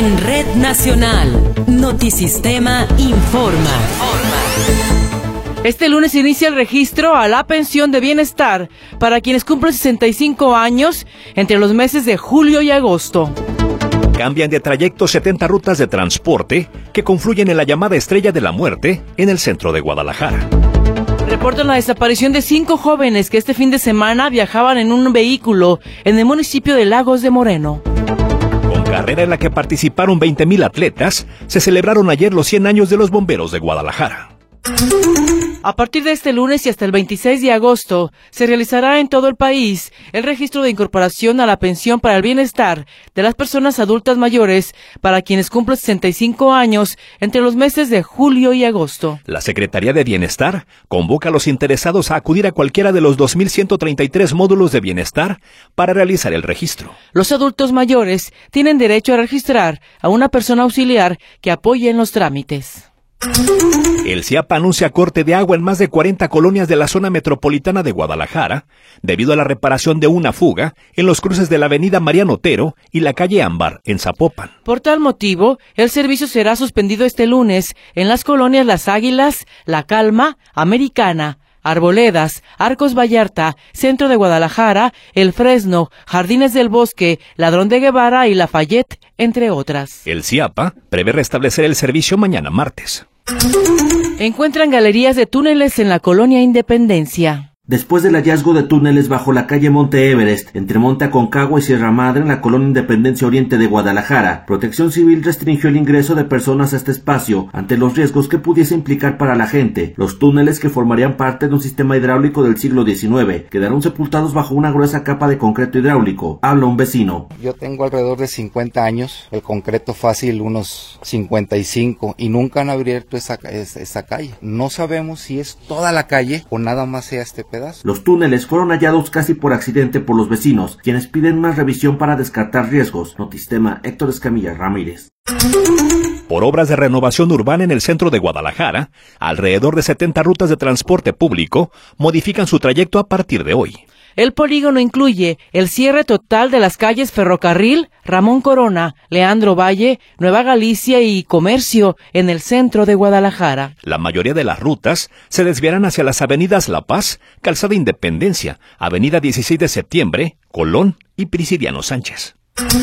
En Red Nacional, Notisistema informa. Este lunes inicia el registro a la pensión de bienestar para quienes cumplen 65 años entre los meses de julio y agosto. Cambian de trayecto 70 rutas de transporte que confluyen en la llamada Estrella de la Muerte en el centro de Guadalajara. Reportan la desaparición de 5 jóvenes que este fin de semana viajaban en un vehículo en el municipio de Lagos de Moreno. Con carrera en la que participaron 20,000 atletas, se celebraron ayer los 100 años de los bomberos de Guadalajara. A partir de este lunes y hasta el 26 de agosto, se realizará en todo el país el registro de incorporación a la pensión para el bienestar de las personas adultas mayores para quienes cumplen 65 años entre los meses de julio y agosto. La Secretaría de Bienestar convoca a los interesados a acudir a cualquiera de los 2,133 módulos de bienestar para realizar el registro. Los adultos mayores tienen derecho a registrar a una persona auxiliar que apoye en los trámites. El CIAPA anuncia corte de agua en más de 40 colonias de la zona metropolitana de Guadalajara debido a la reparación de una fuga en los cruces de la avenida Mariano Otero y la calle Ámbar en Zapopan. Por tal motivo, el servicio será suspendido este lunes en las colonias Las Águilas, La Calma, Americana, Arboledas, Arcos Vallarta, Centro de Guadalajara, El Fresno, Jardines del Bosque, Ladrón de Guevara y Lafayette, entre otras. El CIAPA prevé restablecer el servicio mañana martes. Encuentran galerías de túneles en la colonia Independencia. Después del hallazgo de túneles bajo la calle Monte Everest, entre Monte Aconcagua y Sierra Madre en la colonia Independencia Oriente de Guadalajara, Protección Civil restringió el ingreso de personas a este espacio ante los riesgos que pudiese implicar para la gente. Los túneles, que formarían parte de un sistema hidráulico del siglo XIX, quedaron sepultados bajo una gruesa capa de concreto hidráulico. Habla un vecino. Yo tengo alrededor de 50 años, el concreto fácil unos 55, y nunca han abierto esa calle. No sabemos si es toda la calle o nada más sea este pedazo. Los túneles fueron hallados casi por accidente por los vecinos, quienes piden una revisión para descartar riesgos. Notisistema, Héctor Escamilla Ramírez. Por obras de renovación urbana en el centro de Guadalajara, alrededor de 70 rutas de transporte público modifican su trayecto a partir de hoy. El polígono incluye el cierre total de las calles Ferrocarril, Ramón Corona, Leandro Valle, Nueva Galicia y Comercio en el centro de Guadalajara. La mayoría de las rutas se desviarán hacia las avenidas La Paz, Calzada Independencia, Avenida 16 de Septiembre, Colón y Presidiano Sánchez.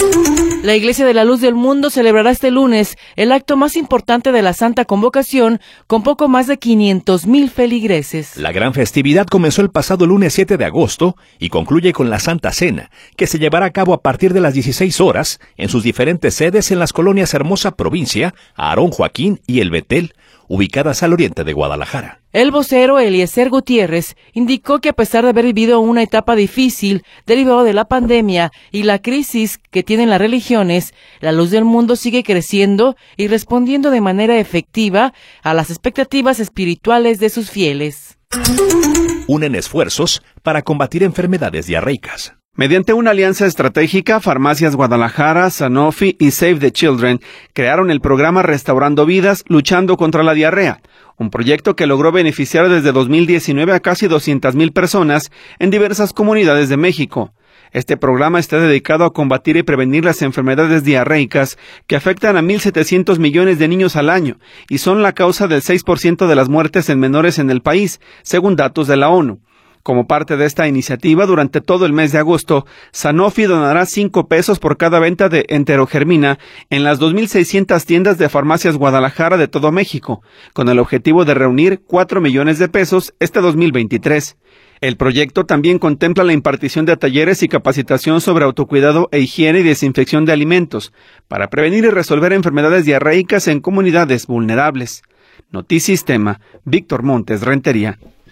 La Iglesia de la Luz del Mundo celebrará este lunes el acto más importante de la Santa Convocación con poco más de 500,000 feligreses. La gran festividad comenzó el pasado lunes 7 de agosto y concluye con la Santa Cena, que se llevará a cabo a partir de las 16 horas en sus diferentes sedes en las colonias Hermosa Provincia, Aarón Joaquín y El Betel, ubicadas al oriente de Guadalajara. El vocero Eliezer Gutiérrez indicó que a pesar de haber vivido una etapa difícil derivado de la pandemia y la crisis que tienen las religiones, la Luz del Mundo sigue creciendo y respondiendo de manera efectiva a las expectativas espirituales de sus fieles. Unen esfuerzos para combatir enfermedades diarreicas. Mediante una alianza estratégica, Farmacias Guadalajara, Sanofi y Save the Children crearon el programa Restaurando Vidas, luchando contra la diarrea, un proyecto que logró beneficiar desde 2019 a casi 200,000 personas en diversas comunidades de México. Este programa está dedicado a combatir y prevenir las enfermedades diarreicas que afectan a 1,700 millones de niños al año y son la causa del 6% de las muertes en menores en el país, según datos de la ONU. Como parte de esta iniciativa, durante todo el mes de agosto, Sanofi donará 5 pesos por cada venta de enterogermina en las 2,600 tiendas de Farmacias Guadalajara de todo México, con el objetivo de reunir 4 millones de pesos este 2023. El proyecto también contempla la impartición de talleres y capacitación sobre autocuidado e higiene y desinfección de alimentos, para prevenir y resolver enfermedades diarreicas en comunidades vulnerables. Notisistema, Víctor Montes Rentería.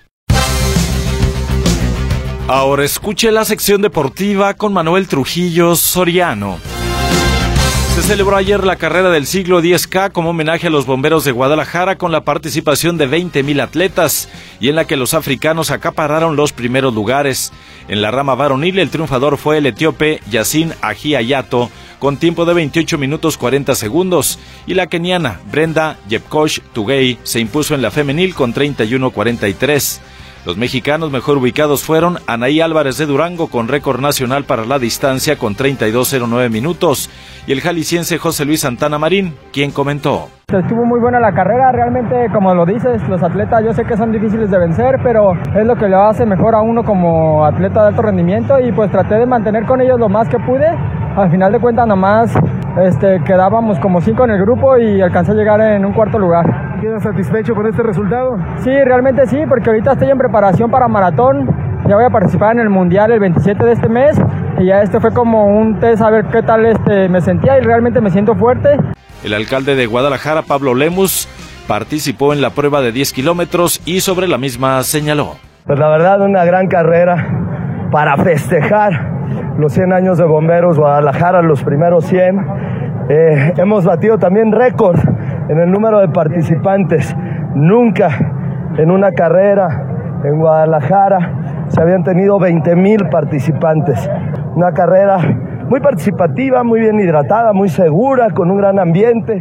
Ahora escuche la sección deportiva con Manuel Trujillo Soriano. Se celebró ayer la carrera del siglo 10K como homenaje a los bomberos de Guadalajara con la participación de 20,000 atletas y en la que los africanos acapararon los primeros lugares. En la rama varonil el triunfador fue el etíope Yasin Aji Ayato con tiempo de 28 minutos 40 segundos y la keniana Brenda Jepkoech Tugei se impuso en la femenil con 31:43. Los mexicanos mejor ubicados fueron Anaí Álvarez de Durango con récord nacional para la distancia con 32.09 minutos y el jalisciense José Luis Santana Marín, quien comentó: estuvo muy buena la carrera, realmente como lo dices, los atletas yo sé que son difíciles de vencer, pero es lo que le hace mejor a uno como atleta de alto rendimiento y pues traté de mantener con ellos lo más que pude. Al final de cuentas nomás quedábamos como 5 en el grupo y alcancé a llegar en un cuarto lugar. ¿Quedas satisfecho con este resultado? Sí, realmente sí, porque ahorita estoy en preparación para maratón. Ya voy a participar en el mundial el 27 de este mes y ya fue como un test a ver qué tal me sentía y realmente me siento fuerte. El alcalde de Guadalajara, Pablo Lemus, participó en la prueba de 10 kilómetros y sobre la misma señaló: pues la verdad, una gran carrera para festejar los 100 años de Bomberos Guadalajara, los primeros 100. Hemos batido también récord en el número de participantes. Nunca en una carrera en Guadalajara se habían tenido 20,000 participantes. Una carrera muy participativa, muy bien hidratada, muy segura, con un gran ambiente.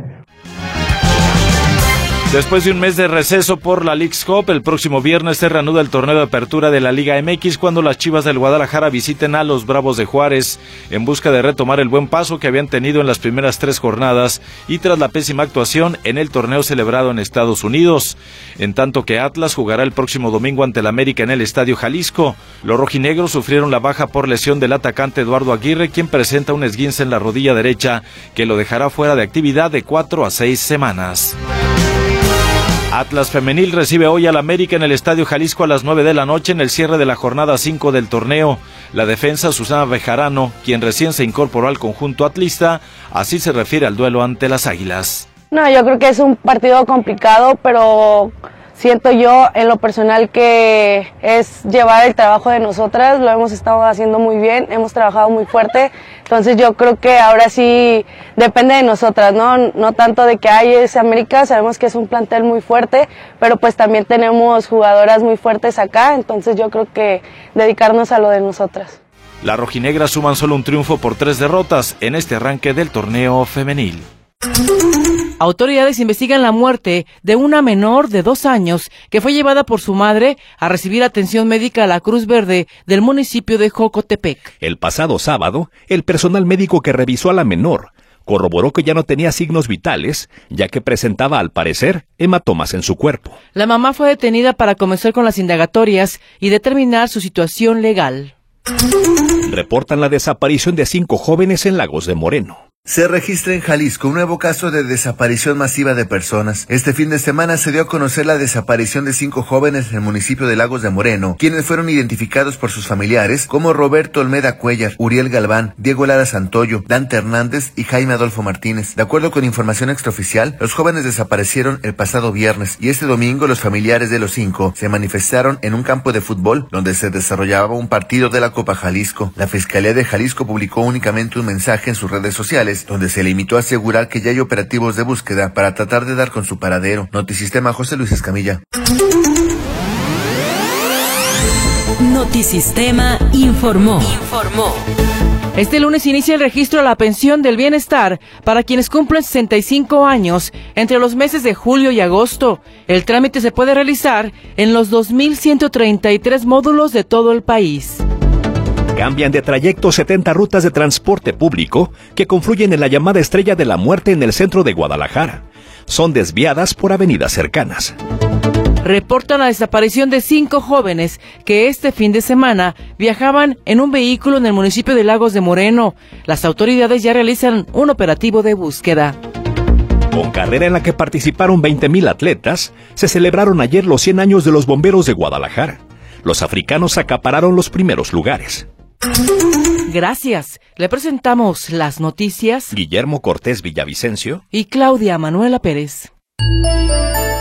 Después de un mes de receso por la Leagues Cup, el próximo viernes se reanuda el torneo de apertura de la Liga MX cuando las Chivas del Guadalajara visiten a los Bravos de Juárez en busca de retomar el buen paso que habían tenido en las primeras 3 jornadas y tras la pésima actuación en el torneo celebrado en Estados Unidos. En tanto que Atlas jugará el próximo domingo ante el América en el Estadio Jalisco. Los rojinegros sufrieron la baja por lesión del atacante Eduardo Aguirre, quien presenta un esguince en la rodilla derecha que lo dejará fuera de actividad de 4 a 6 semanas. Atlas Femenil recibe hoy al América en el Estadio Jalisco a las 9 de la noche en el cierre de la jornada 5 del torneo. La defensa Susana Bejarano, quien recién se incorporó al conjunto atlista, así se refiere al duelo ante las Águilas. No, yo creo que es un partido complicado, pero siento yo en lo personal que es llevar el trabajo de nosotras, lo hemos estado haciendo muy bien, hemos trabajado muy fuerte, entonces yo creo que ahora sí depende de nosotras, no tanto de que hay ese América, sabemos que es un plantel muy fuerte, pero pues también tenemos jugadoras muy fuertes acá, entonces yo creo que dedicarnos a lo de nosotras. Las rojinegras suman solo un triunfo por 3 derrotas en este arranque del torneo femenil. Autoridades investigan la muerte de una menor de 2 años que fue llevada por su madre a recibir atención médica a la Cruz Verde del municipio de Jocotepec. El pasado sábado, el personal médico que revisó a la menor corroboró que ya no tenía signos vitales, ya que presentaba, al parecer, hematomas en su cuerpo. La mamá fue detenida para comenzar con las indagatorias y determinar su situación legal. Reportan la desaparición de 5 jóvenes en Lagos de Moreno. Se registra en Jalisco un nuevo caso de desaparición masiva de personas. Este fin de semana se dio a conocer la desaparición de 5 jóvenes en el municipio de Lagos de Moreno, quienes fueron identificados por sus familiares como Roberto Olmeda Cuellar, Uriel Galván, Diego Lara Santoyo, Dante Hernández y Jaime Adolfo Martínez. De acuerdo con información extraoficial, los jóvenes desaparecieron el pasado viernes y este domingo los familiares de los 5 se manifestaron en un campo de fútbol donde se desarrollaba un partido de la Copa Jalisco. La Fiscalía de Jalisco publicó únicamente un mensaje en sus redes sociales donde se limitó a asegurar que ya hay operativos de búsqueda para tratar de dar con su paradero. Notisistema, José Luis Escamilla. Notisistema informó. Este lunes inicia el registro a la pensión del bienestar para quienes cumplen 65 años entre los meses de julio y agosto. El trámite se puede realizar en los 2.133 módulos de todo el país. Cambian de trayecto 70 rutas de transporte público que confluyen en la llamada Estrella de la Muerte en el centro de Guadalajara. Son desviadas por avenidas cercanas. Reportan la desaparición de 5 jóvenes que este fin de semana viajaban en un vehículo en el municipio de Lagos de Moreno. Las autoridades ya realizan un operativo de búsqueda. Con carrera en la que participaron 20,000 atletas, se celebraron ayer los 100 años de los bomberos de Guadalajara. Los africanos acapararon los primeros lugares. Gracias. Le presentamos las noticias. Guillermo Cortés Villavicencio y Claudia Manuela Pérez.